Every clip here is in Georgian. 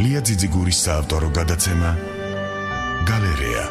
ლია ძიძიგურის საავტორო გადაცემა გალერეა.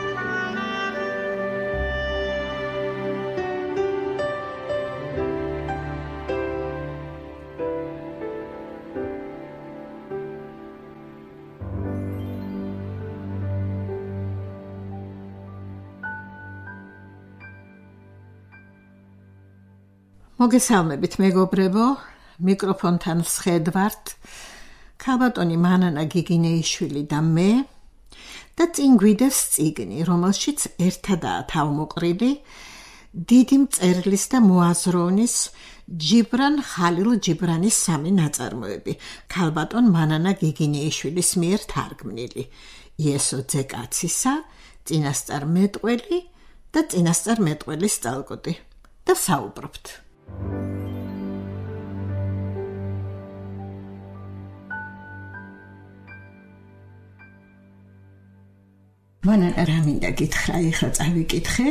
მოგესალმებით მეგობრებო, მიკროფონთან ვსხედვართ ქალბატონი მანანა გიგინეიშვილი და მე და წინ გვიდევს წიგნი, რომელშიც ერთადაა თავმოყრილი დიდი მწერლის და მოაზროვნის ჯიბრან ხალილ ჯიბრანის სამი ნაწარმოები, ქალბატონ მანანა გიგინეიშვილის მიერ თარგმნილი. იესო ძეკაცისა, წინასწარმეტყველი და წინასწარმეტყველის წალკოტი. და საუბრობთ. მანანა რა მინდა გითხრა, ეხლა წავიკითხე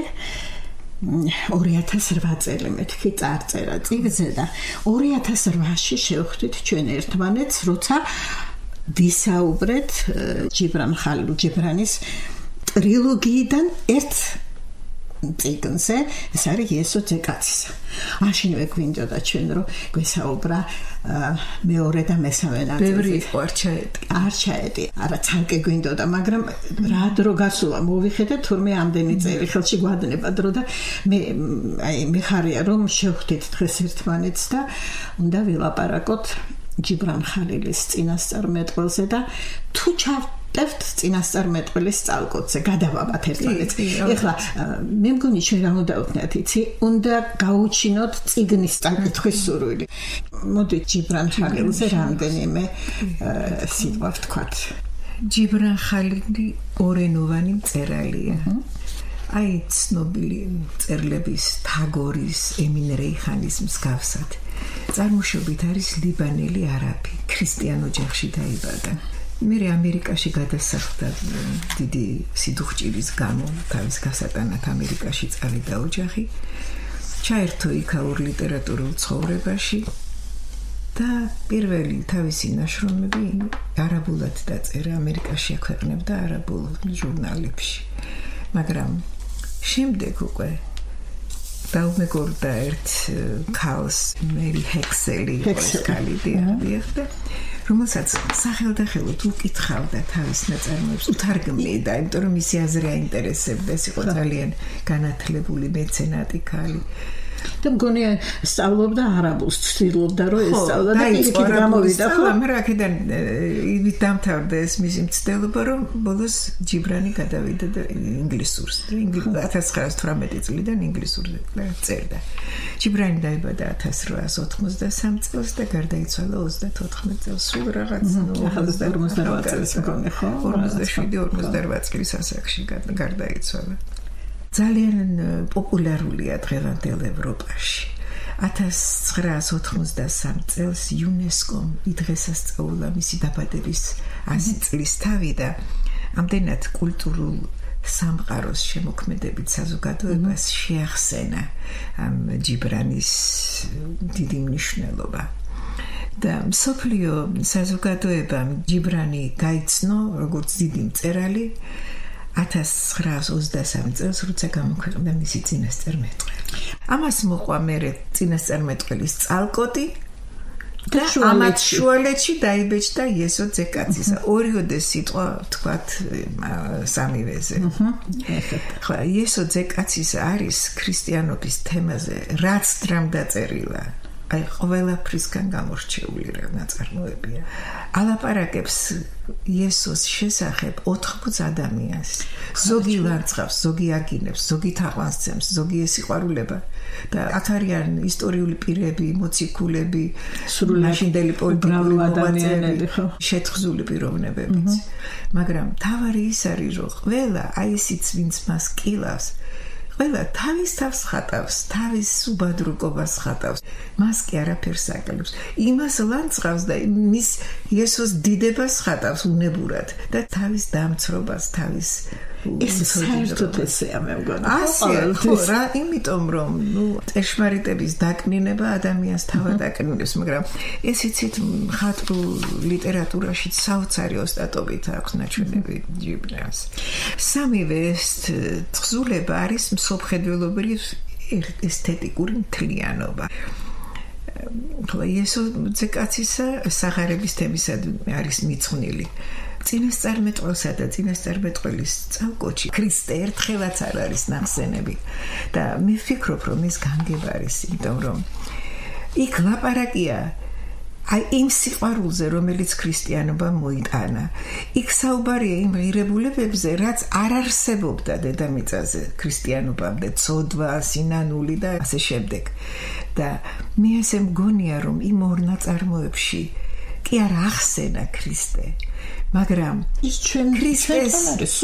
2008 წელი მეთქი წარწერა წიგნზე და 2008-ში შევხვდით ჩვენ ერთმანეთს, როცა ვისაუბრეთ ჯიბრან ხალილ ჯიბრანის ტრილოგიიდან ერთ წიგნზე, ეს არის იესო ძეკაცისა. მაშინვე გვინდოდა ჩვენ რომ გვესაუბრა მეორე და მესამე ნაწილზე. ბევრი იყო არ ჩაეტი. არა ცალკე გვინდოდა, მაგრამ რა დრო გასულა მოვიხედე, თურმე ამდენი წელი ხელში გვადნება დრო და მე ხარია რომ შევხვდით დღეს ერთმანეთს და უნდა ვილაპარაკოთ ჯიბრან ხალილის წინასწარმეტყველზე და თუ ჩავტევთ წინასწარმეტყველის წალკოტზე, გადავაბათ ერთმანეთს. ეხლა მე მგონი ჩვენ რა უნდა ვქნათ, იცი? უნდა გაუჩინოთ წიგნის წაკითხვის სურვილი. მოდი ჯიბრან ხალილზე რამდენიმე სიტყვა ვთქვათ. ჯიბრან ხალილი ორენოვანი მწერალია. აი ცნობილი მწერლების თაგორის, ემინ რეიხანის მსგავსად. წარმოშობით არის ლიბანელი არაბი, ქრისტიან ოჯახში დაიბადა. მერე ამერიკაში გადასახლდა დიდი სიდუხჭირის გამო, თავის გასატანად ამერიკაში წავიდა ოჯახი. ჩაერთო იქაურ ლიტერატურულ ცხოვრებაში და პირველი თავისი ნაშრომები არაბულად დაწერა, ამერიკაში აქვეყნებდა არაბულ ჟურნალებში. მაგრამ შემდეგ უკვე დაუმეგობრდა ერთ ქალს, მერი ჰექსელი, და რომელსაც სახელდახელოდ უკითხავდა თავის ნაწარმოებს, უთარგმნიდა, იმიტომ რომ მისი აზრი აინტერესებდა, ეს იყო ძალიან განათლებული მეცენატი ქალი. და მგონი სწავლობდა არაბულს, ცდილობდა რომ ესწავლა და იქით გამოვიდა, ხო? მაგრამ აქედან იმით დამთავრდა ეს მისი მცდელობა, რომ ბოლოს ჯიბრანი გადავიდა და ინგლისურს, 1918 წლიდან ინგლისურზე წერდა. ჯიბრანი დაიბადა 1893 წელს და გარდაიცვალა 34 წელს, სულ რაღაც 48 წელს მგონი, ხო? 47-48 წლის ასაკში გარდაიცვალა. ძალიან პოპულარულია დღევანდელ ევროპაში. 1993 წელს იუნესკომ დღესასწაულა მისი დაბადების 100 წლის თავი და ამდენად კულტურულ სამყაროს შემოქმედებით საზოგადოებას შეახსენა ამ ჯიბრანის დიდი მნიშვნელობა. და მსოფლიო საზოგადოებამ ჯიბრანი გაიცნო როგორც დიდი მწერალი 1923 წელს, როცა გამოქვეყნდა მისი წინასწარმეტყველი. ამას მოყვა მერე წინასწარმეტყველის წალკოტი და ამათ შუალედში დაიბეჭდა იესო ძეკაცისა. ორიოდე სიტყვა თქვათ სამივეზე. ხო, იესო ძეკაცისა არის ქრისტიანობის თემაზე რაც დრამ დაწერილა. აი ყველაფრისგან გამორჩეული ნაწარმოებია. ალაპარაკებს იესოს შესახებ 80 ადამიანს. ზოგი ლანძღავს, ზოგი აგინებს, ზოგი თაყვანს, ზოგი ესიყვარულება. და აქ არიან ისტორიული პირები, მოციქულები, სრულაშინდელი პოლიტიკური ადამიანები, შეთხზული პიროვნებებიც. მაგრამ თავარი ის არის, რომ ყველა აი ისიც ვინც მას კილავს, ყველა თავის თავს ხატავს, თავის უბადრუკობას ხატავს. მას კი არაფერს აკელებს. იმას ლანძღავს და მის იესოს დიდებას ხატავს უნებურად და თავის დამცრობას, თავის ეს საერთოდ ესეა მე მგონი. ხო რა, იმიტომ რომ ჭეშმარიტების დაკნინება ადამიანს თავად აკნინებს, მაგრამ ეს იცით მხატვრულ ლიტერატურაში საოცარი ოსტატობით აქვს ნაჩვენები ჯიბნას. სამივე ეს თხზულება არის მსოფლმხედველობრივ ესთეტიკური მთლიანობა. ხოლო იესო ძეკაცისა სახარების თემისადმი არის მიძღვნილი. წინასწარმეტყველსა და წინასწარმეტყველის წალკოჩი ქრისტე ერთხელაც არ არის ნახსენები და მე ვფიქრობ რომ ეს განგება არის, იმიტომ რომ იქ ლაპარაკია აი იმ სიყვარულზე, რომელიც ქრისტიანობამ მოიტანა. იქ საუბარია იმ ღირებულებებზე, რაც არ არსებობდა დედამიწაზე ქრისტიანობამდე, ცოდვა, სინანული და ასე შემდეგ. და მე ასე მგონია, რომ იმ ორ ნაწარმოებში კი არ ახსენა ქრისტე, მაგრამ ის ჩვენ ქრისტეს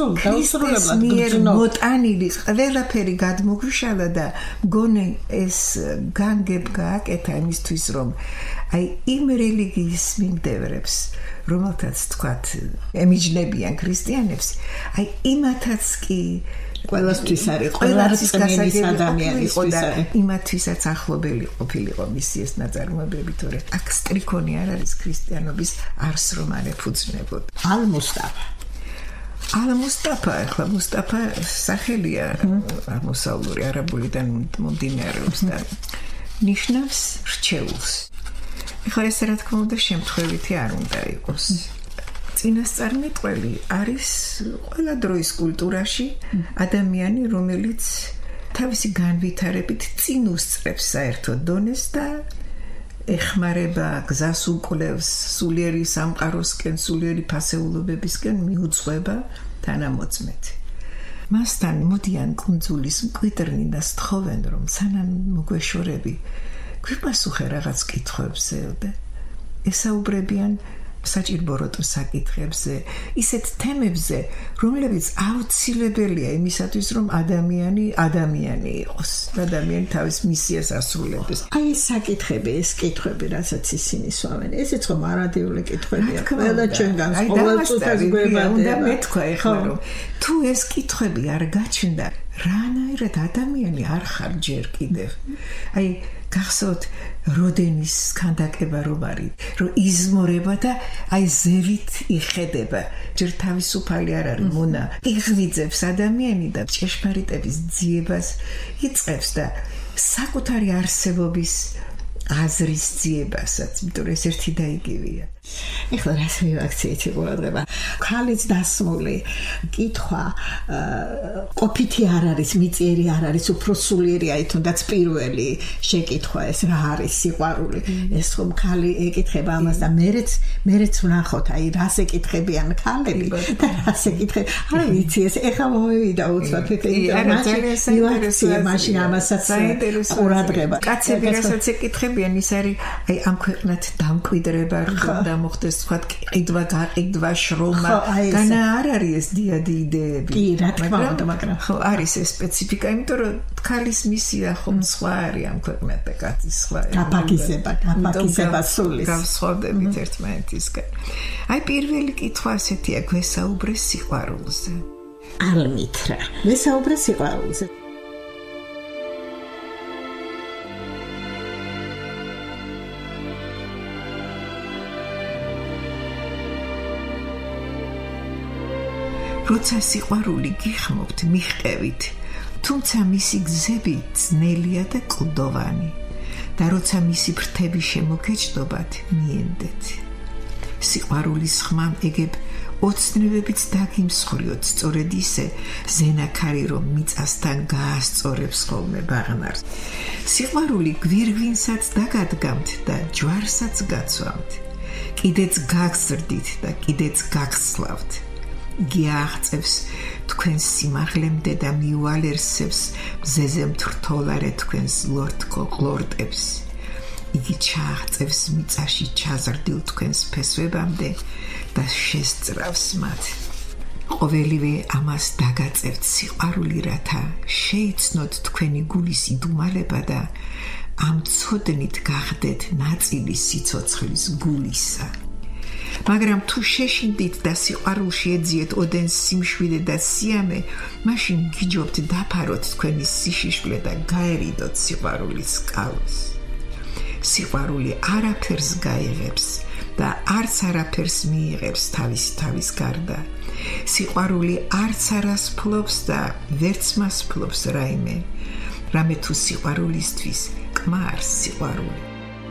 მოტანილი ყველაფერი გადმოგვიშალა და მგონი ეს განგებ გააკეთა იმისთვის, რომ აი იმ რელიგიის მიმდევრებს, რომელთაც თქვათ ემიჯნებიან ქრისტიანებს, აი იმათაც კი ყველასთვის არის, ყველასწმენის ადამიანისთვის არის, იმათვისაც ახლობელი ყოფილიყო მისი ეს ნაწარმოებები, თორე აქ სტრიქონი არ არის ქრისტიანობის არს რომ არ ეფუძნებოდ. ალ-მუსტაფა, ახლა მუსტაფა სახელია აღმოსავლური არაბულიდან მომდინარეობს და ნიშნავს რჩეულს. ახლა ეს რა თქმა უნდა შემთხვევითი არ უნდა იყოს. წინასწარმეტყველი არის ყველა დროის კულტურაში ადამიანი, რომელიც თავისი განვითარებით წინ უსწრებს საერთო დონეს და ეხმარება გზას უკვლევს სულიერი სამყაროსკენ, სულიერი ფასეულობებისკენ მიუძღვება თანამოწმეთ. მასთან მოდიან კუნძულის მკვიდრნი და სთხოვენ, რომ სანამ მოგვეშორები გვიპასუხე რაღაც კითხვებზე და ესაუბრებიან საჭიროებო საკითხებზე, ისეთ თემებზე, რომლებიც აუცილებელია იმისათვის, რომ ადამიანი იყოს, ადამიანი თავის მისიას ასრულებს. აი ეს საკითხები, ეს კითხვები, რასაც ისინი სვამენ, ესეც რომ არადიული კითხვებია. ყველა ჩვენგანს ყოველწუთას გვევადება. უნდა მეთქვა ეხლა, რომ თუ ეს კითხვები არ გაჩნდა, რანაირად ადამიანი არ ხარ ჯერ კიდევ. აი გახსოვთ როდენის ქანდაკება რომ არის, რომ იზმორება და აი ზევით იხედება, ჯერ თავისუფალი არ არის მონა, იღვიძებს ადამიანი და ჭეშმარიტების ძიებას იწყებს და საკუთარი არსებობის აზრის ძიებასაც, იმიტომ რომ ეს ერთი და იგივეა. ეხლა რას მივაქციეთ ყურადღება? ქალიც დასმული კითხვა ყოფითი არ არის, მიწიერი არ არის, უფრო სულიერია, თუნდაც პირველი შეკითხვა ეს რა არის სიყვარული. ეს ხომ ქალი ეკითხება ამას და მერეც ვნახოთ, აი რას ეკითხებიან ქალები და რას ეკითხებიან. არ ვიცი, ეს ეხლა მომივიდა უცბად მაშინ ამასაც ყურადღება. კაცები რასაც ეკითხებიან, ის არის აი ამ ქვეყნად დამკვიდრება და მოხდეს თქვათ ყიდვა, გაყიდვა, შრომა, განა არ არის ეს დიადი იდეები. კი, რა თქმა უნდა, მაგრამ ხო არის ეს სპეციფიკა, იმიტომ რომ ქალის მისია ხომ სხვა არის ამ ქვეყნად და კაცის სხვა. გაფაქიზება სულის. გავსხვავდებით ერთმანეთისგან. აი პირველი კითხვა ასეთია, გვესაუბრე სიყვარულზე. ალმითრა, გვესაუბრე სიყვარულზე. როცა სიყვარული გიხმობთ, მიხტევით, თუმცა მისი გზები ძნელია და კლდოვანი და როცა მისი ფრთები შემოგეჯდობათ, მიენდეთ. სიყვარულის ხმამ ეგებ ოცნებებით დაგიმსხვრიოთ, სწორედ ისე ზენაქარი რომ მიწასთან გაასწორებს ხოლმე ბაღნარს. სიყვარული გვირგვინსაც დაგადგამთ და ჯვარსაც გაცვამთ. კიდეც გაგზრდით და კიდეც გაგსლავთ. გიაღწევს თქვენს სიმაღლემდე და მიუალერსებს მზეზე მთრთოლარე თქვენს ლორთქო ყლორტებს. იგი ჩააღწევს მიწაში ჩაზრდილ თქვენს ფესვებამდე და შესწრავს მათ. ყოველივე ამას დაგაწევთ სიყვარული, რათა შეიცნოთ თქვენი გულის იდუმალება და ამ ცოდნით გახდეთ ნაწილი სიცოცხლის გულისა. მაგრამ თუ შეშინდით და სიყვარულში ეძიეთ ოდენს სიმშვიდე და სიამე, მაშინ გიჯობთ დაფაროთ თქვენი სიშიშვლე და გაერიდოთ სიყვარულის კალოს. სიყვარული არაფერს გაიღებს და არც არაფერს მიიღებს თავის გარდა. სიყვარული არც არას ფლობს და ვერც მას ფლობს რაიმე. რამე თუ სიყვარულისთვის კმარს სიყვარული.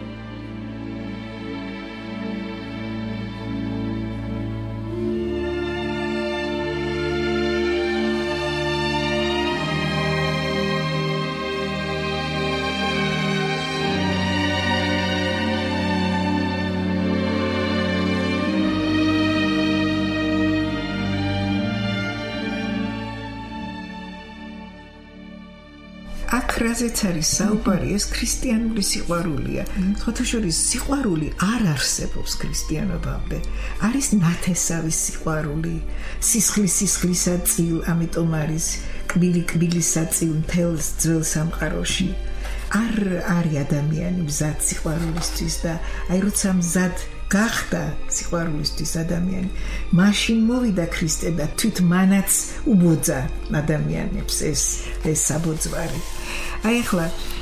რაზეც არის საუბარი, ეს ქრისტიანული სიყვარულია. ხოთაშორის სიყვარული არ არსებობს ქრისტიანობამდე. არის ნათესავის სიყვარული, სისხლისა წილ, ამიტომ არის კბილისა წილ მთელს ძველ სამყაროში. არ არის ადამიანი მზად სიყვარულისთვის და აი როცა მზად გახდა სიყვარულისთვის ადამიანი, მაშინ მოვიდა ქრისტე და თვით მანაც უბოძა ადამიანებს ეს საბოძვარი. აი ახლა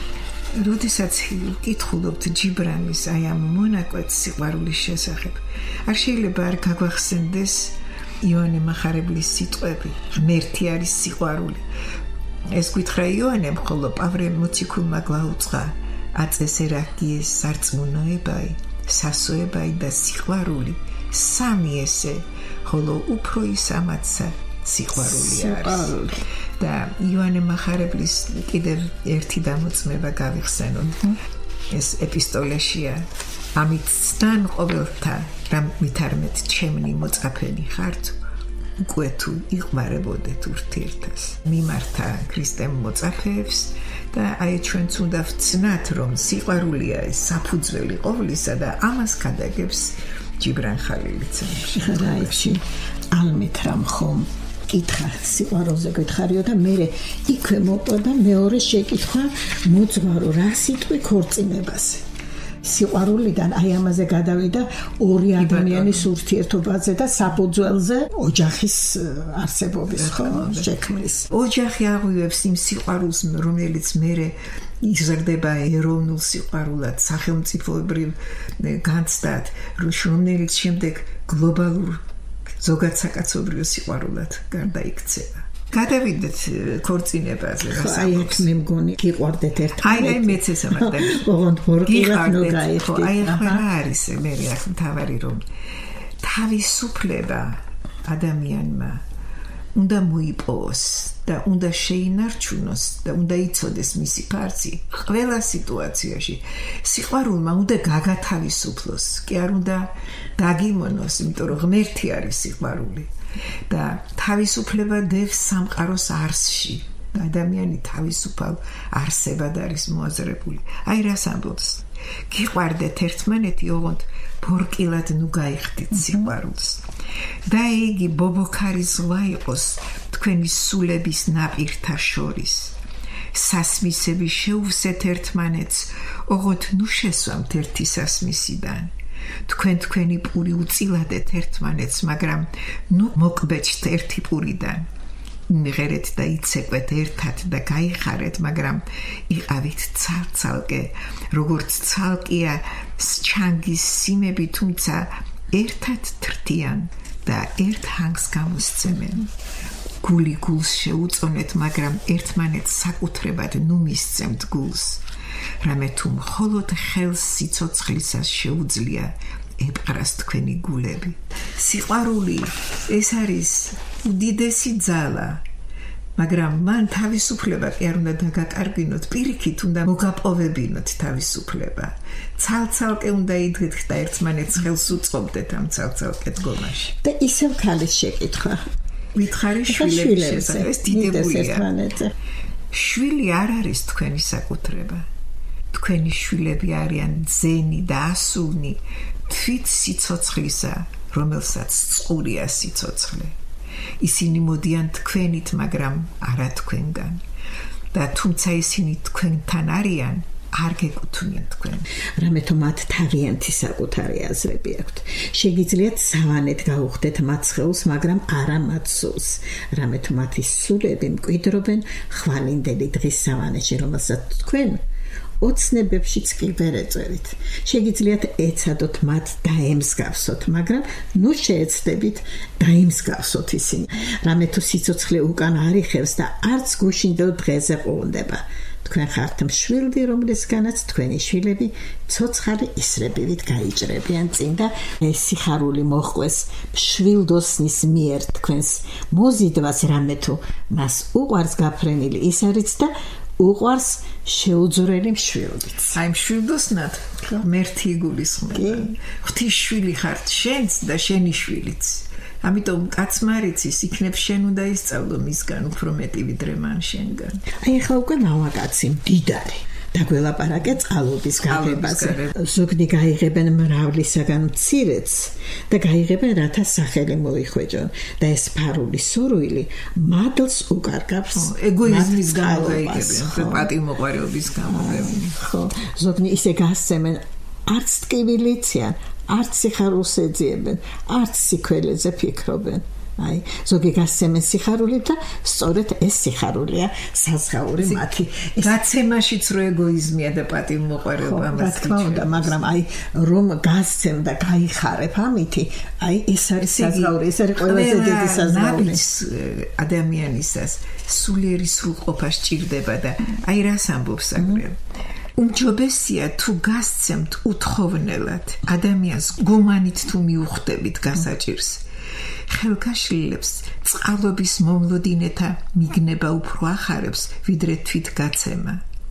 როდესაც ვკითხულობთ ჯიბრანის აი ამ მონაკვეთ სიყვარულის შესახებ, არ შეიძლება არ გაგვახსენდეს იოანე მახარებლის სიტყვები, ღმერთი არის სიყვარული. ეს გითხრა იოანემ, ხოლო პავლე მოციქულმა გვაუწყა, აწეს ერაგიეს სარწმუნოებაი, სასოებაი და სიყვარული, სამი ესე, ხოლო უფრო ის ამაცა სიყვარული არის. და იოანე მახარებლის კიდევ ერთი დამოწმება გავიხსენოთ. ეს ეპისტოლეშია. ამით სთან ყოველთა, რამ მითარმეთ ჩემნი მოწაფენი ხართ, უკვე თუ იყვარებოდეთ ურთიერთას. მიმართა ქრისტემ მოწაფეებს და აი ჩვენც უნდა ვცნათ, რომ სიყვარულია ეს საფუძველი ყოვლისა და ამას გადაგებს ჯიბრან ხალილიცემში. ხარაებში ალმით რამ ხომ კითხა სიყვარულზე გითხარიო და მე იქვე მოპყვა და მეორე შეკითხვა მოძღვარო რა სიტყვი ქორწინებაზე. სიყვარულიდან აი ამაზე გადავიდა ორი ადამიანის ურთიერთობაზე და საფუძველზე ოჯახის არსებობის შექმნის. ოჯახი აღვივებს იმ სიყვარულს, რომელიც მერე იზრდება ეროვნულ სიყვარულად, სახელმწიფოებრივ განცდად, რომელიც შემდეგ გლობალურ ზოგად საკაცობრიო სიყვარულად გარდაიქცევა. გადავიდეთ ქორწინებაზე. აი აქ მე მგონი გიყვარდეთ ერთმანეთს. აი მეც ეს ამბობდი. ოღონდ ვორკილად ნოგაიხდით. აი ახლა რა არის მე აქ მთავარი რომ თავისუფლება ადამიანმა უნდა მოიპოვოს და უნდა შეინარჩუნოს და უნდა იცოდეს მისი ფარცი ყველა სიტუაციაში. სიყვარულმა უნდა გაგათავისუფლოს, კი არ უნდა დაგიმონოს, იმიტომ რომ ღმერთი არის სიყვარული. და თავისუფლება დევს სამყაროს არსში. ადამიანი თავისუფალ არსებად არის მოაზრებული. აი რას ამბობს? გიყვარდეთ ერთმანეთი, ოღონდ ბორკილად ნუ გაიხდით სიყვარულს. და იგი ბობოქარი ზღვა იყოს თქვენი სულების ნაპირთა შორის. სასმისები შეუვსეთ ერთმანეთს, ოღონდ ნუ შესვამთ ერთი სასმისიდან. თქვენი პური უწილადეთ ერთმანეთს, მაგრამ ნუ მოკბეჭთ ერთი პურიდან. მიღერეთ და იცეკვეთ ერთად და გაიხარეთ, მაგრამ იყავით ცალ-ცალკე, როგორც ცალკეა ჩანგის სიმები, თუმცა ერთად თრთიან და ერთ ჰანგს გამოსცემენ. გული გულს შეუწონეთ, მაგრამ ერთმანეთს საკუთრებად ნუ მისცემთ გულს. რამე თუ მხოლოდ ხელს სიცოცხლისას შეუძლია ეპყრას თქვენი გულები. სიყვარული ეს არის უდიდესი ძალა, მაგრამ მან თავისუფლება კი არ უნდა დაგაკარგინოთ, პირიქით უნდა მოგაპოვებინოთ თავისუფლება. ცალ-ცალკე უნდა იდგეთ და ერთმანეთს ხელს უწყობდეთ ამ ცალ-ცალკე დგომაში. და ისევ ქალის შეკითხვა. ვითხარი შვილების შესახებ, ეს დიდებულია. შვილი არ არის თქვენი საკუთრება. თქვენი შვილები არიან ძენი და ასულნი თვით სიცოცხლისა, რომელსაც წყურია სიცოცხლე. ისინი მოდიან თქვენით, მაგრამ არა თქვენგან. და თუმცა ისინი თქვენთან არიან, არ გეკუთვნიან თქვენ. რამე თუ მათ თავიანთი საკუთარი აზრები აქვთ. შეგიძლიათ სავანეთ გაუხდეთ მათ სხეულს, მაგრამ არა მათ სულს. რამე თუ მათი სულები მკვიდრობენ ხვალინდელი დღის სავანეთში, რომელსაც თქვენ ოცნებებშიც კი ვერ ეწევით. შეგიძლიათ ეცადოთ მათ დაემსგავსოთ, მაგრამ ნუ შეეცდებით დაიმსგავსოთ ისინი. რამე თუ სიცოცხლე უკან არ იხევს და არც გუშინდელ დღეზე ყოლდება. თქვენ ხართ მშვილდი, რომლისგანაც თქვენი შვილები ცოცხალი ისრებივით გაიჭრებიან წინ და ეს სიხარული მოჰყვეს მშვილდოსნის მიერ თქვენს მოზიდვას, რამე თუ მას უყვარს გაფრენილი ის არის და უყვარს შეუძვრელი მშვილდიც. აი მშვილდოსნად მერთი იგულისხმება. ღვთისშვილი ხართ შენც და შენი შვილიც. ამიტომ კაცმარიცის იქნებ შენ უნდა ისწავლო მისგან უფრო მეტი ვიდრე მან შენგან. აი ახლა უკვე მამაკაცი მდიდარი დაგველაპარაკე წყალობის გაღებაზე. ზოგნი გაიღებენ მრავლისაგან მცირეც და გაიღებენ რათა სახელი მოიხვეჭონ და ეს ფარული სურვილი მადლს უკარგავს. ეგოიზმის გამო გაიგებენ და პატივმოყვარეობის გამო. ხო, ზოგნი ისე გასცემენ არც ტკივილიციან, არც სიხარულს ეძიებენ, არც სიქველეზე ფიქრობენ. აი, ზოგი გასცემენ სიხარული და სწორედ ეს სიხარულია საზღაური მათი. გაცემაშიც რო ეგოიზმია და პატივმოყვარეობა რა თქმა უნდა, მაგრამ აი რომ გასცემ და გაიხარებ ამითი, აი ეს არის საზღაური, ეს არის ყველაზე დიდი საზღაური. ადამიანისას სულიერი სრულყოფა სჭირდება და აი რას ამბობს აგრე. უმჯობესია თუ გასცემთ უთხოვნელად ადამიანს გუმანით თუ მიუხვდებით გასაჭირს. ხელგაშლილებს წყალობის მომლოდინეთა მიგნება უფრო ახარებს ვიდრე თვით გაცემა.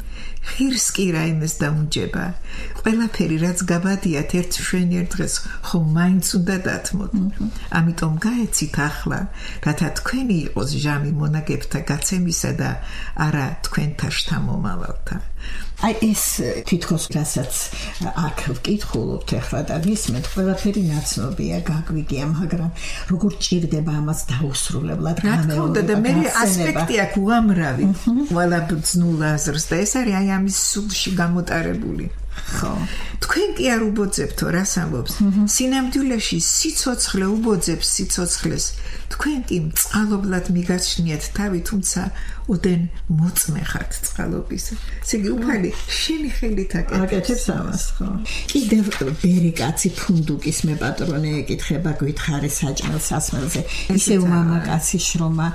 ღირს კი რაიმეს დაუნჯება. ყველაფერი რაც გაბადიათ ერთ მშვენიერ დღეს ხომ მაინც უნდა დათმოთ. ამიტომ გაეცით ახლა, რათა თქვენი იყოს ჟამი მონაგებთა გაცემისა და არა თქვენთა შთამომავალთა. აი ეს თითქოს რასაც აქ ვკითხულობთ ახლა და გისმენთ, ყველაფერი ნაცნობია, გაგვიგია, მაგრამ როგორ ჭირდება ამას დაუსრულებლად გამეორება და მე ასპექტი აქ უამრავი ყველა ბრძნულ აზრს და ეს არის აი ამის სულში გამოტარებული. ხო, თქვენ კი არ უბოძებთო, რას ამბობს? სინამდვილეში სიცოცხლე უბოძებს სიცოცხლეს. თქვენ კი წყალობლად მიგაჩნიათ თავი, თუმცა უდენ მოწმე ხართ წყალობის. ესე იგი უფალი შენი ხელით აკეთებს ამას, ხო? კიდევ ბერი კაცი ფუნდუკის მე პატრონე ეკითხება გითხარი საჭმელ სასმელზე. ისევ მამაკაცი შრომა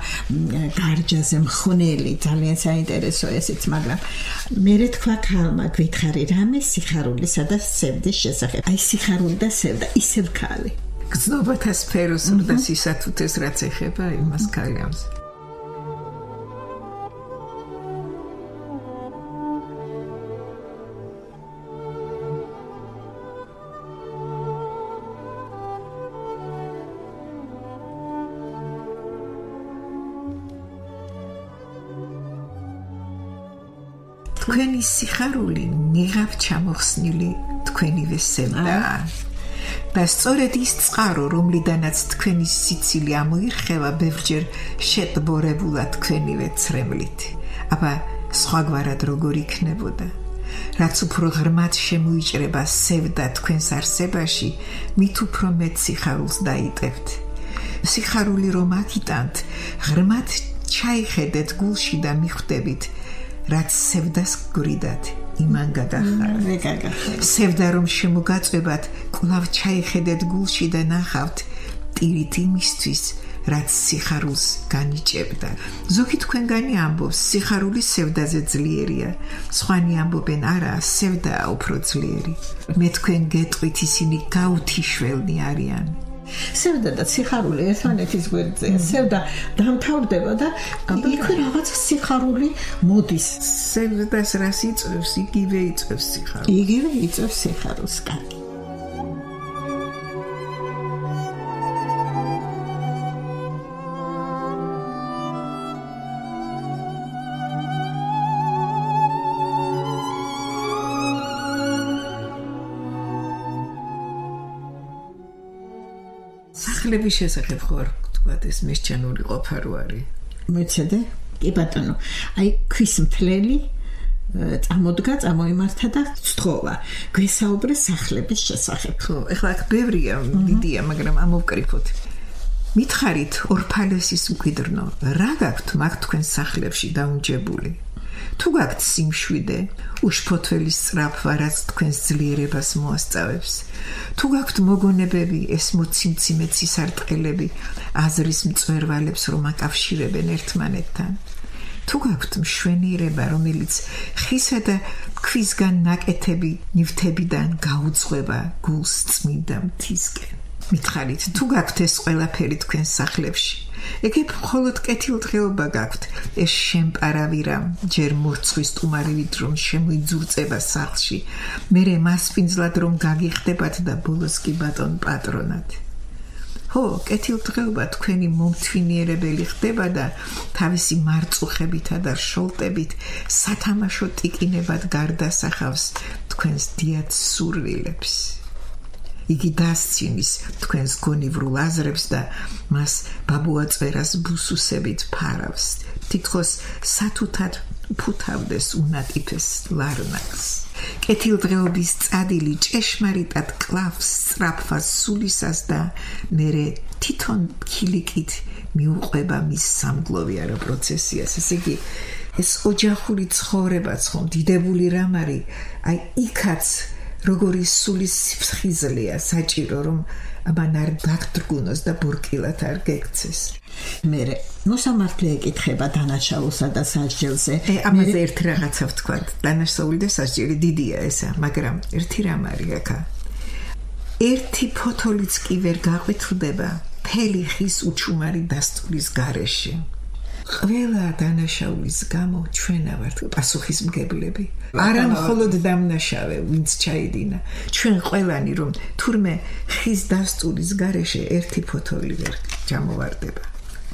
გარჯაზე მხნელი, ძალიან საინტერესოა ესეც, მაგრამ მე თქვა ქალმა გითხარი რამე სიხარულისა და სევდის შესახებ. აი სიხარული და სევდა ისევ ქალი. გზნობათა სფეროს და სისათუთეს რაც ეხება იმას ქალებს. თქვენი სიხარული ნიღავ ჩამოხსნილი თქვენივე სევდა. და სწორედ ის წყარო, რომლიდანაც თქვენი სიცილი ამოირხევა, ბევრჯერ შეტბორებულა თქვენივე ცრემლით. აბა სხვაგვარად როგორ იქნებოდა? რაც უფრო ღრმად შემოიჭრება სევდა თქვენს არსებაში, მით უფრო მეტ სიხარულს დაიტევთ. სიხარული რომ აკიტანთ, ღრმად ჩაიხედეთ გულში და მიხვდებით, რაც სევდას გვრიდათ. იმან გადახარეთ. სევდა რომ შემოგაწვებათ, კვლავ ჩაიხედეთ გულში და ნახავთ ტირით იმისთვის, რაც სიხარულს განიჭებდა. ზოგი თქვენგანი ამბობს, სიხარული სევდაზე ძლიერია. სხვანი ამბობენ, არა, სევდაა უფრო ძლიერი. მე თქვენ გეტყვით, ისინი გაუთიშველნი არიან. სევდა და სიხარული ერთმანეთის გვერდზეა. სევდა დამთავრდება და იქვე რაღაც სიხარული მოდის. სევდას რას იწვევს, იგივე იწვევს სიხარულს. იგივე იწვევს სიხარულს, კარგი. სახლების შესახებ ხوار თქვათ ეს მესჩანური ყოფა რო არის. მეცადე? კი ბატონო. აი ქვის მთლელი წამოდგა, წამოიმართა და სთხოვა. გვესაუბრე სახლების შესახებ. ხო, ეხლა აქ ბევრია, დიდია, მაგრამ ამოვკრიფოთ. მითხარით ორფალესის მკვიდრნო, რა გაქვთ მაგ თქვენ სახლებში დაუნჯებული? თუ გაქვთ სიმშვიდე, უშფოთველის სწრაფვა, რაც თქვენს ძლიერებას მოასწავებს, თუ გაქვთ მოგონებები, ეს მოციმციმე ცისარტყელები, აზრის მწვერვალებს რომ აკავშირებენ ერთმანეთთან, თუ გაქვთ მშვენიერება, რომელიც ხისა და ქვისგან ნაკეთები ნივთებიდან გაუძღვება გულს წმინდა მთისკენ. მითხარით, თუ გაქვთ ეს ყველაფერი თქვენ სახლებში, ეგ მხოლოდ კეთილდღეობა გაქვთ, ეს შემპარავი რამ, ჯერ მორცხვის სტუმარივით რომ შემოიძურწება სახლში, მერე მასპინძლად რომ გაგიხდებათ და ბოლოს კი ბატონ პატრონად. ხო, კეთილდღეობა თქვენი მომთვინიერებელი ხდება და თავისი მარწუხებითა და შოლტებით სათამაშო ტიკინებად გარდასახავს თქვენს დიად სურვილებს. იგი დასცინის თქვენს გონივრულ აზრებს და მას ბაბუაწვერას ბუსუსებით ფარავს, თითქოს სათუთად ფუთავდეს უნატიფეს ლარნაკს. კეთილდღეობის წადილი ჭეშმარიტად კლავს სწრაფას სულისას და მერე თვითონ ქილიკით მიუყვება მის სამგლოვიარო პროცესიას. ესე იგი, ეს ოჯახური ცხოვრებაც ხომ დიდებული რამ არის, აი იქაც როგორი სულის სიფხიზლია საჭირო რომ ამან არ დაგდრგუნოს და ბურკილად არ გექცეს. მერე მოსამართლე ეკითხება დანაშაულსა და სასჯელზე. ამაზე ერთ რაღაცა ვთქვათ, დანაშაული და სასჯელი დიდია ესა, მაგრამ ერთი რამ არის აქა. ერთი ფოთოლიც კი ვერ გაყვითლდება მთელი ხის უჩუმარი დასტურის გარეშე. ყველა დანაშაულის გამო ჩვენა ვართ პასუხისმგებლები. არა მხოლოდ დამნაშავე, ვინც ჩაიდინა. ჩვენ ყველანი რომ თურმე ხის დასტურის გარეშე ერთი ფოთოლი ვერ ჩამოვარდება.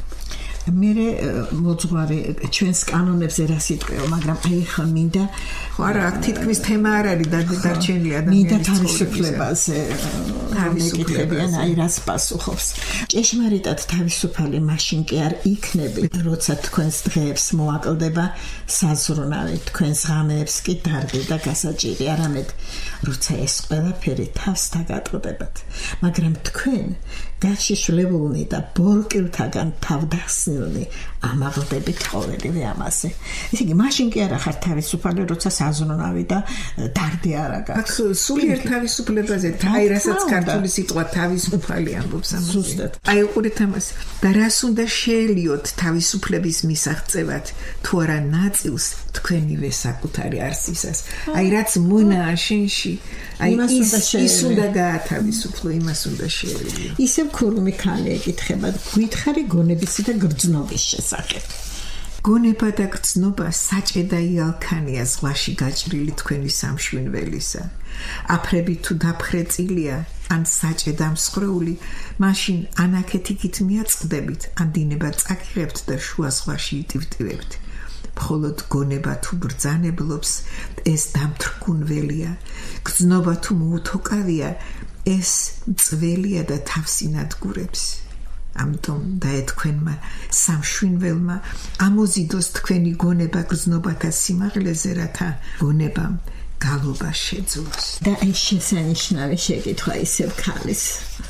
მერე მოძღვარი ჩვენს კანონებზე რა სიტყვიო, მაგრამ აი ხა მინდა არა, აქ თითქმის თემა არ არის დარჩენილი ადამიანის მინდა თავისუფლებაზე მეკითხებიან, აი რას პასუხობს. ჭეშმარიტად თავისუფალი მაშინ კი არ იქნებით, როცა თქვენს დღეებს მოაკლდება საზრუნავი, თქვენს ღამეებს კი დარდი და გასაჭირი, არამედ როცა ეს ყველაფერი თავს დაგატყდებათ. მაგრამ თქვენ გაშიშვლებულნი და ბორკილთაგან თავდახსნილნი ამაღლდებით ყოველივე ამაზე. ესე იგი, მაშინ კი არა ხარ თავისუფალი, როცა საზრუნავი და დარდი არა გაქვს. სულიერ თავისუფლებაზე, აი რასაც ქართული სიტყვა თავისუფალი ამბობს ამაზე. ზუსტად. აი უყურეთ ამას. და რას უნდა შეელიოთ თავისუფლების მისაღწევად, თუ არა ნაწილს თქვენივე საკუთარი არსისას. აი რაც მონაა შენში, აი ის უნდა გაათავისუფლო, იმას უნდა შეელიო. ისევ ქურუმი ქალი ეკითხება, გითხარი გონებისა და გრძნობის შესახებ. გონება და გრძნობა საჭედა იალქანია ზღვაში გაჭრილი თქვენი სამშვინველისა. აფრები თუ დაფხრეწილია, ან საჭედა მსხრეული, მაშინ ანაკეთიკით მიაწყდებით, ან დინება წაგიღებთ და შუა ზღვაში იტივტივებთ. მხოლოდ გონება თუ ბრძანებლობს, ეს დამთრგუნველია. გრძნობა თუ მოუთოკავია, ეს მწველია და თავსინადგურებს. ამიტომ დაეთქვენმა სამშვინველმა ამოზიდოს თქვენი გონება გრძნობათა სიმაღლეზე, რათა გონებამ გალობა შეძლოს. და აი შესანიშნავი შეკითხვა ისევ ქალის.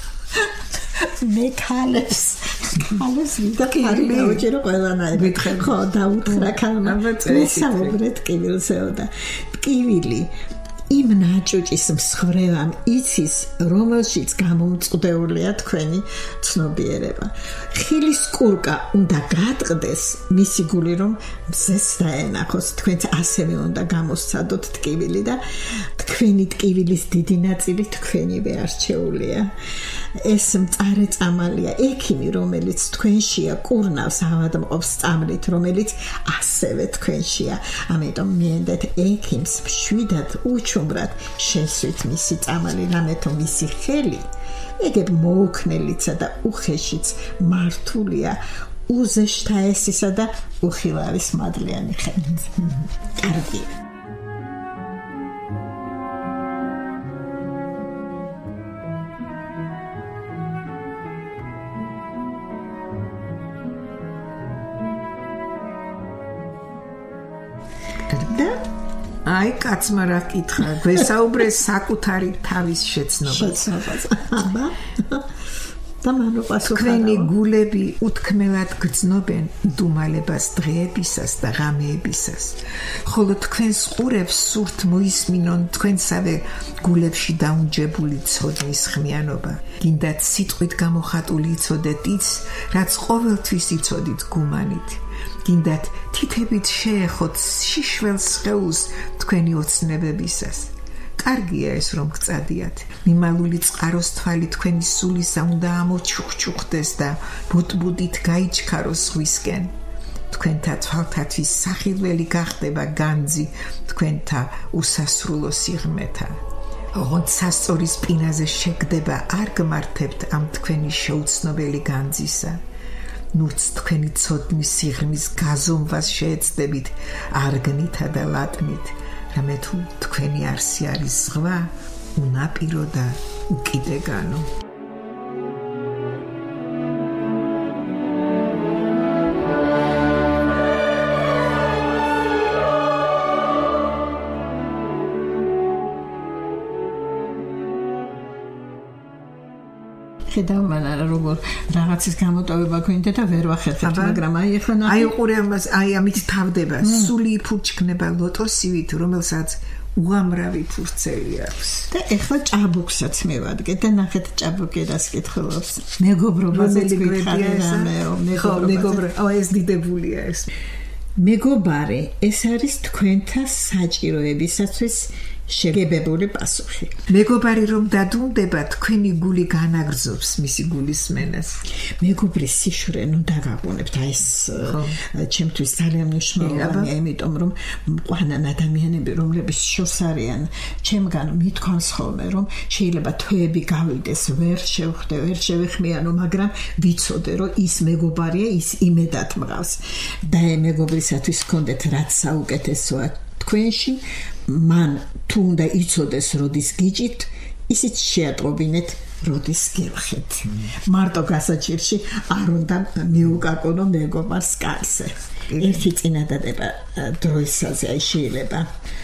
მე ქალებს ვიდა ქალი დაუჭირო ყველანაირად. ხო, დაუთხრა ქალმა. ვესაუბრეთ ტკივილზეო და ტკივილი იმ ნაჭუჭის მსხრევამ იცის, რომელშიც გამომწყვდეულია თქვენი ცნობიერება. ხილის კურკა უნდა გატყდეს მისი გული, რომ მზეს დაენახოს. თქვენც ასევე უნდა გამოსცადოთ ტკივილი და თქვენი ტკივილის დიდი ნაწილი თქვენივე არჩეულია. ეს მწარე წამალია ექიმი, რომელიც თქვენშია, კურნავს ავადმყოფს წამლით, რომელიც ასევე თქვენშია. ამიტომ მიენდეთ ექიმს მშვიდად უჩუმრად შესვით მისი წამალი, რამეთო მისი ხელი ეგებ მოუქნელიცა და უხეშიც მართულია უზეშთა ესისა და უხილავის მადლიანი ხელით. კარგი. და აი კაცმა რა კითხა გვესაუბრე საკუთარი თავის შეცნობაზე თქვენი გულები უთქმელად გრძნობენ დუმალებას დღეებისას და ღამეებისას ხოლო თქვენს ყურებს სურთ მოისმინონ თქვენსავე გულებში დაუნჯებული ცოდნის ხმიანობა გინდათ სიტყვით გამოხატული იცოდეთ ის რაც ყოველთვის იცოდით გუმანით გინდათ თითებით შეეხოთ შიშველ სხეულს თქვენი ოცნებებისას კარგია ეს რომ გწადიათ მიმალული წყაროს თვალი თქვენი სულისა უნდა ამოჩუხჩუხდეს და ბუდბუდით გაიჩქაროს ზღვისკენ თქვენთა თვალთათვის სახილველი გახდება განძი თქვენთა უსასრულო სიღრმეთა ოღონდ სასწორის პინაზე შეგდება არ გმართებთ ამ თქვენი შეუცნობელი განძისა ნუც თქვენი ცოდნის სიღრმის გაზომვას შეეცდებით არგნითა და ლატნით რამე თუ თქვენი არსი არის ზღვა უნაპირო და უკიდეგანო ხედავ როგორ რაღაცის გამოტოვება გვინდა და ვერ ვახერხებთ მაგრამ აი ახლა აი უყურე ამას აი ამით თავდება სული იფურჩქნება ლოტოსივით რომელსაც უამრავი ფურცელი აქვს და ახლა ჭაბუკსაც მევადგე და ნახეთ ჭაბუკერას კითხულობს მეგობრობაზეც გითხარი რამეო მეგობრობა ეს დიდებულია ეს მეგობარი ეს არის თქვენთა საჭიროებისათვის შეგებებული პასუხი. მეგობარი რომ დადუნდება თქვენი გული განაგრძობს მისი გულის მენას. მეგობრის სიშვე ნუ დაგაგონებთ აი ეს ჩემთვის ძალიან მნიშვნელოვანია, იმიტომ რომ ყვანან ადამიანები რომლებიც შორს არიან, ჩემგან მithქვამს ხოლმე რომ შეიძლება თვეები გავიდეს, ვერ შევეხმიანო, მაგრამ ვიცოდე რომ ის მეგობარია, ის იმედად მღავს. და მეგობრისათვის გქონდეთ რაც საუკეთესოა თქვენში მან თუ უნდა იცოდეს როდის გიჭით ისიც შეატყობინეთ როდის გელხეთ მარტო გასაჭირში არ უნდა მიუკაკონო მეგობარს კარზე ერთი წინადადება დროისაზე აი შეიძლება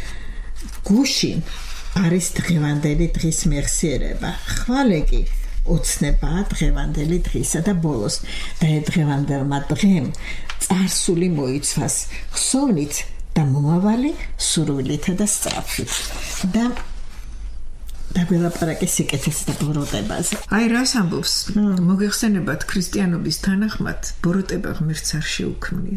გუშინ არის დღევანდელი დღის მეხსიერება ხვალე კი ოცნებაა დღევანდელი დღისა და ბოლოს და დღევანდელმა დღემ წარსული მოიცვას ხსოვნით და მომავალი სურვილითა და სწრაფით და გველაპარაკე სიკეთეს და ბოროტებაზე. აი რას ამბობს? მოგეხსენებათ ქრისტიანობის თანახმად ბოროტება ღმერთს არ შეუქმნია.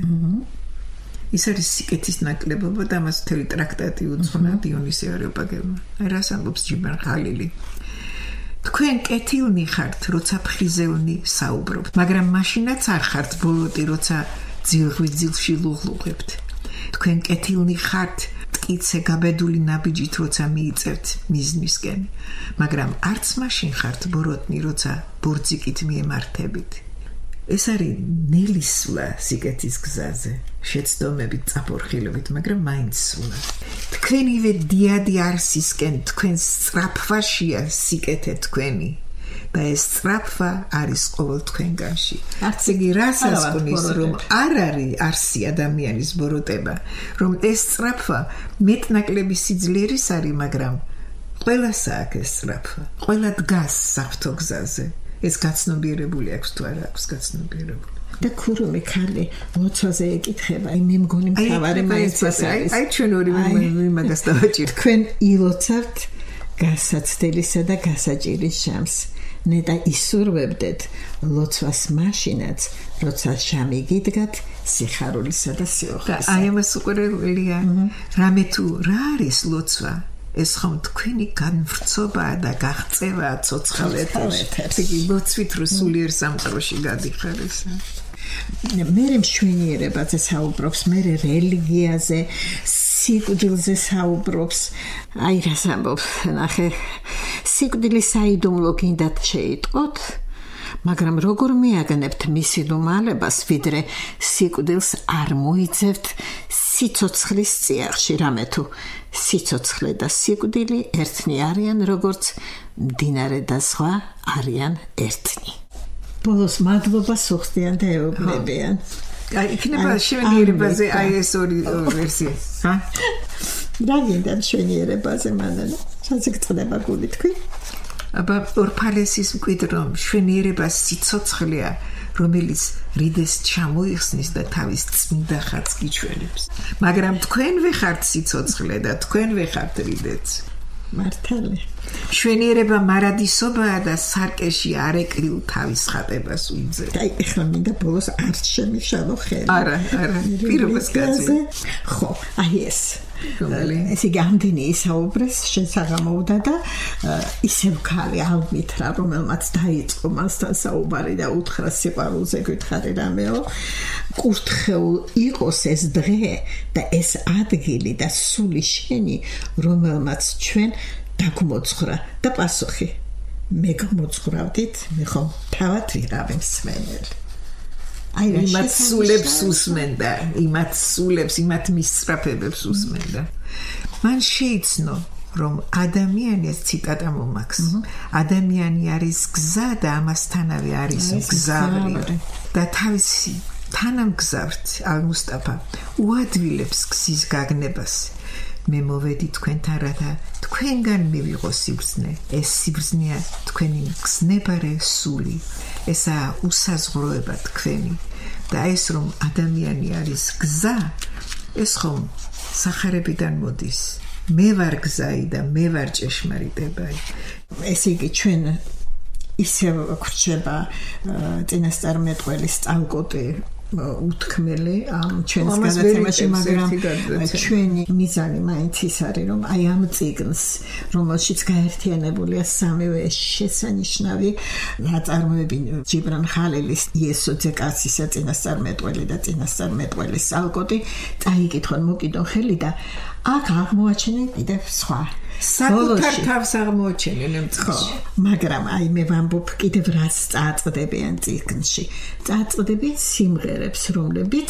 ის არის სიკეთის ნაკლებობა და მას მთელი ტრაქტატი უძღვნა დიონისე არეოპაგელმა. აი რას ამბობს ჯიბარ ხალილი? თქვენ კეთილნი ხართ, როცა ფხიზელნი საუბრობთ, მაგრამ მაშინაც არ ხართ ბოლოტი, როცა ძილღვი-ძილში ლუღლუღებთ. თქვენ კეთილნი ხართ მტკიცე გაბედული ნაბიჯით როცა მიიწევთ მიზნისკენ მაგრამ არც მაშინ ხართ ბოროტნი როცა ბორძიკით მიემართებით ეს არის ნელისვლა სიკეთის გზაზე შეცდომებით წაფორხილებით მაგრამ მაინც სულა თქვენივე დიადი არსისკენ თქვენ სწრაფვაშია სიკეთე თქვენი და ეს სწრაფვა არის ყოველ თქვენგანში. არც იგი რას ასკვნის რომ არ არის არსი ადამიანის ბოროტება, რომ ეს სწრაფვა მეტნაკლები სიძლიერის არის, მაგრამ ყველასა აქვს ეს სწრაფვა. ყველა დგას საფრთხო გზაზე. ეს გაცნობიერებული აქვს თუ არა აქვს გაცნობიერებული. და ქურუმი ხალი ლოცვაზე ეკითხება, აი მე მგონი მთავარი მაინც არის. აი ჩვენ ორივე მაგას დავაჭირთ. თქვენ ილოცავთ გასაცდელისა და გასაჭირის ჟამს. ნეტა ისურვებდეთ ლოცვას მაშინაც, როცა შამი გიდგათ სიხარულისა და სიოხლისა. აი ამას უყურებელია. რამე თუ რა არის ლოცვა? ეს ხომ თქვენი განვრცობაა და გაღწევაა ცოცხალ ეთერში. იგი ლოცვით რო სულიერ სამყაროში გადიხარ ესა. მერე მშვენიერებაზე საუბრობს, მერე რელიგიაზე, სიკვდილზე საუბრობს. აი რას ამბობს, ნახე, სიკვდილი საიდუმლო გინდათ შეიტყოთ, მაგრამ როგორ მიაგნებთ მისი დუმალებას, ვიდრე სიკვდილს არ მოიძებთ სიცოცხლის წიაღში, რამე თუ სიცოცხლე და სიკვდილი ერთნი არიან, როგორც მდინარე და ზღვა არიან ერთნი. ბოლოს მადლობა სუხდიან და ეუბნებიან. აი იქნება შევნიერებაზე აი ეს ორი ვერსია. რა გინდა მშვენიერებაზე მანანა? რაზე გწდება გული თქვი? აბა ორფალესის მკვიდრომ მშვენიერება სიცოცხლეა, რომელიც რიდეს ჩამოიხსნის და თავის წმინდა ხატს გიჩვენებს. მაგრამ თქვენ ვეხართ სიცოცხლე და თქვენ ვეხართ რიდეც. მართალი. მშვენიერება მარადისობაა და სარკეში არეკლილ თავის ხატებას უძებს. აი, ეხლა მინდა ბოლოს არ შემიშალო ხელი. არა, პირობას კაცი. ხო, აი ეს. ესე გამდენი ისაუბრეს შესაღამოვდა და ისევ ქალი ალმითრა, რომელმაც დაიწყო მასთან საუბარი და უთხრა სიყვარულზე გითხარი რამეო, კურთხეულ იყოს ეს დღე და ეს ადგილი და სული შენი, რომელმაც ჩვენ დაგმოძღვრა და პასუხი მე გმოძღვრავდით, მე ხომ თავად ვიყავი მსმენელი. აი რა იმათ სულებს უსმენდა, იმათ სულებს, იმათ მისწრაფებებს უსმენდა. მან შეიცნო, რომ ადამიანი ეს ციტატა მომაქს. ადამიანი არის გზა და ამასთანავე არის მგზავრი და თავისი თანამგზავრთ ალ-მუსტაფა უადვილებს გზის გაგნებას. მე მოვედი თქვენთან, რათა თქვენგან მივიღო სიბრძნე. ეს სიბრძნეა თქვენი გზნებარე სული. ესაა უსაზღვროება თქვენი. და ეს რომ ადამიანი არის გზა, ეს ხომ სახარებიდან მოდის. მე ვარ გზაი და მე ვარ ჭეშმარიტებაი. ესე იგი ჩვენ ისევ გვრჩება წინასწარმეტყველის წალკოტი უთქმელი ამ ჩვენს განათებაში, მაგრამ ჩვენი მიზანი მაინც ის არის, რომ აი ამ წიგნს, რომელშიც გაერთიანებულია სამივე შესანიშნავი ნაწარმოები ჯიბრან ხალილის იესო ძეკაცისა წინასწარმეტყველი და წინასწარმეტყველის წალკოტი წაიკითხონ, მოკიდონ ხელი და აქ აღმოაჩენენ კიდევ სხვა საკუთარ თავს აღმოაჩენენემწყოში. მაგრამ აი მე ვამბობ კიდევ რას წააწყდებიან წიგნში. წააწყდებიან სიმღერებს, რომლებიც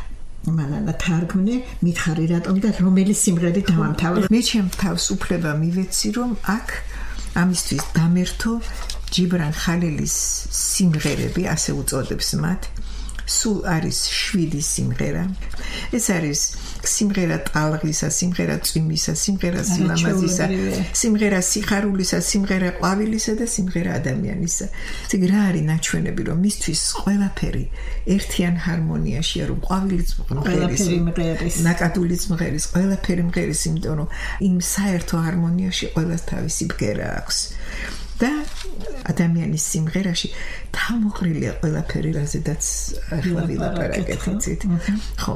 მანანა თარგმნე მითხარი რატომ და რომელი სიმღერით დავამთავრე. მე ჩემ თავს უფლება მივეცი, რომ აქ ამისთვის დამერთო ჯიბრან ხალილის სიმღერები, ასე უწოდებს მათ. სულ არის 7 სიმღერა. ეს არის სიმღერა ტალღისა, სიმღერა წვიმისა, სიმღერა სილამაზისა, სიმღერა სიხარულისა, სიმღერა ყვავილისა და სიმღერა ადამიანისა. ეგ რა არის ნაჩვენები, რომ მისთვის ყველაფერი ერთიან ჰარმონიაშია, რომ ყვავილიც მღერის, ნაკადულიც მღერის, ყველაფერი მღერის, იმიტომ რომ იმ საერთო ჰარმონიაში ყველას თავისი ბგერა აქვს. და ადამიანის სიმღერაში თავმოყრილია ყველაფერი, რაზედაც ახლა ვილაპარაკეთ, იცით? ხო,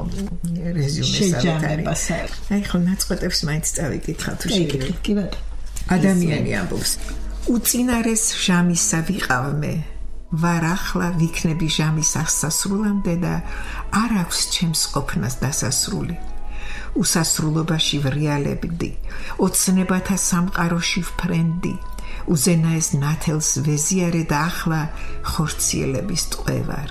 რეზიუმეს აი ხო ნაწყვეტებს მაინც წავიკითხავ თუ შეგიძლიათ. კი ბატონო. ადამიანი ამბობს: უწინარეს ჟამისა ვიყავ მე, ვარ ახლა ვიქნები ჟამის აღსასრულამდე და არ აქვს ჩემს ყოფნას დასასრული. უსასრულობაში ვრიალებდი, ოცნებათა სამყაროში ვფრენდი. უზენაეს ნათელს ვეზიარე და ახლა ხორციელების ტყვევარ.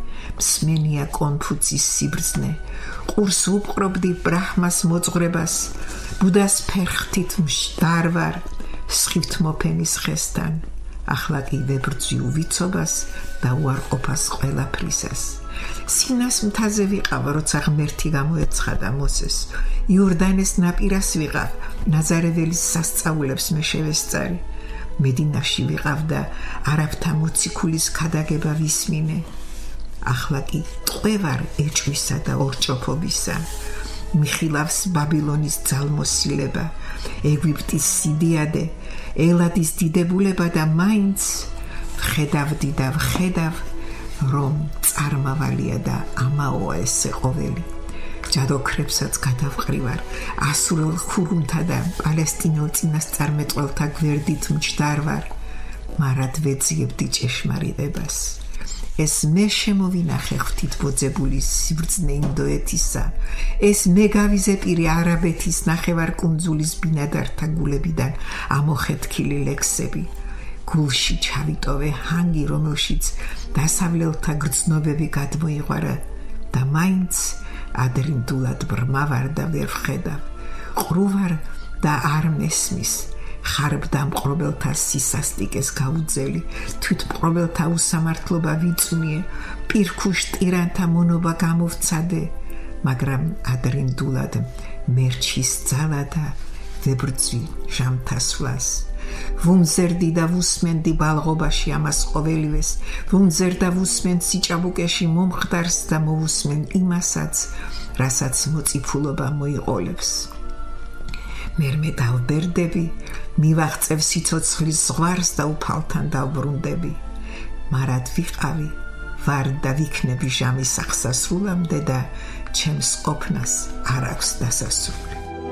მსმენია კონფუცის სიბრძნე, ყურს უპყრობდი ბრაჰმას მოძღვრებას, ბუდას ფერხთით მშდარ ვარ, სხივთ მოფენის ხესთან. ახლა კი ვებრძვი უვიცობას და უარყოფას ყველაფრისას. სინას მთაზე ვიყავ, როცა ღმერთი გამოეცხადა მოსეს. იორდანეს ნაპირას ვიყავ, ნაზარეველის სასწაულებს მე შევესწარი. მედინაში ვიყავ და არაბთა მოციქულის ქადაგება ვისმინე. ახლა კი ტყვევარ ეჭვისა და ორჭოფობისა. მიხილავს ბაბილონის ძალმოსილება, ეგვიპტის სიდიადე, ელადის დიდებულება და მაინც ვხედავდი და ვხედავ, რომ წარმავალია და ამაოა ესე ყოველი. ჯადოქრებსაც გადავყრივარ, ასურელ ხურუმთა და პალესტინელ წინასწარმეტყველთა გვერდით მჯდარ ვარ, მარად ვეძიებდი ჭეშმარიტებას. ეს მე შემოვინახე ღვთით ბოძებული სიბრძნე ინდოეთისა, ეს მე გავიზეპირი არაბეთის ნახევარკუნძულის ბინადართა გულებიდან ამოხეთქილი ლექსები. გულში ჩავიტოვე ჰანგი, რომელშიც დასავლელთა გრძნობები გადმოიღვარა და მაინც ადრინდულად ბრმა ვარ და ვერ ვხედავ. ყრუ ვარ და არ მესმის. ხარბდა მყრობელთა სისასტიკეს გაუძელი, თვით მყრობელთა უსამართლობა ვიწვნიე, პირქუშ ტირანთა მონობა გამოვცადე, მაგრამ ადრინდულად მერჩის ძალა და ვებრძვი ჟამთასვლას ვუმზერდი და ვუსმენდი ბალღობაში ამას ყოველივეს ვუმზერ და ვუსმენ სიჭაბუკეში მომხდარს და მოვუსმენ იმასაც რასაც მოწიფულობა მოიყოლებს მერმე დავბერდები მივაღწევ სიცოცხლის ზღვარს და უფალთან დავბრუნდები მარად ვიყავი ვარ და ვიქნები ჟამის აღსასრულამდე და ჩემს ყოფნას არ აქვს დასასრული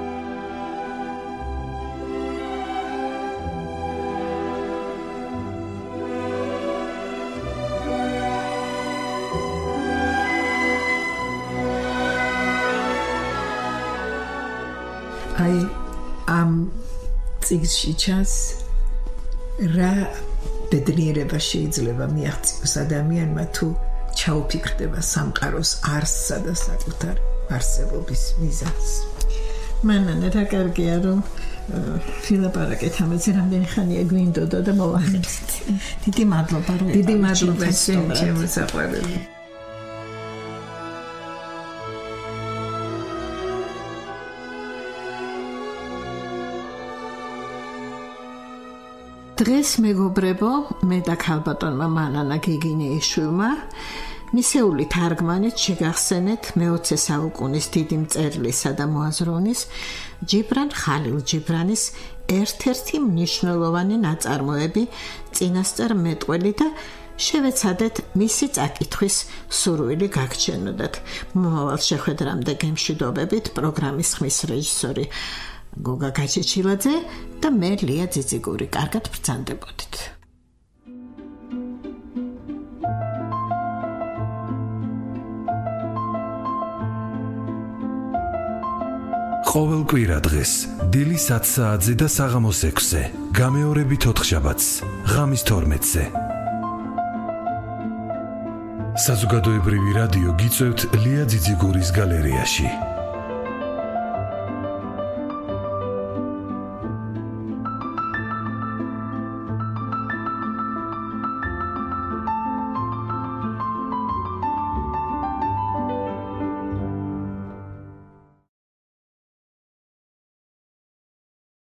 აი ამ წიგნში ჩანს რა ბედნიერება შეიძლება მიაღწიოს ადამიანმა თუ ჩაუფიქრდება სამყაროს არსსა და საკუთარ არსებობის მიზანს. მანანა რა კარგია რომ ვილაპარაკეთ ამაზე რამდენი ხანია გვინდოდა და მოვახერხეთ. დიდი მადლობა რომ დიდი მადლობა ჩემო საყვარელი. დღეს მეგობრებო, მე და ქალბატონმა მანანა გიგინეიშვილმა მისეული თარგმანით შეგახსენეთ მე-20 საუკუნის დიდი მწერლისა და მოაზროვნის ჯიბრან ხალილ ჯიბრანის ერთ-ერთი მნიშვნელოვანი ნაწარმოები წინასწარ მეტყველი და შევეცადეთ მისი წაკითხვის სურვილი გაგჩენოდათ. მომავალ შეხვედრამდე გემშვიდობებით პროგრამის ხმის რეჟისორი გოგა გაჩეჩილაძე და მე ლია ძიძიგური. კარგად ბრძანდებოდით. ყოველ კვირა დღეს დილის 10 საათზე და საღამოს 6-ზე, გამეორებით 4 შაბათს, ღამის 12-ზე. საზოგადოებრივი რადიო გიწევთ ლია ძიძიგურის გალერეაში.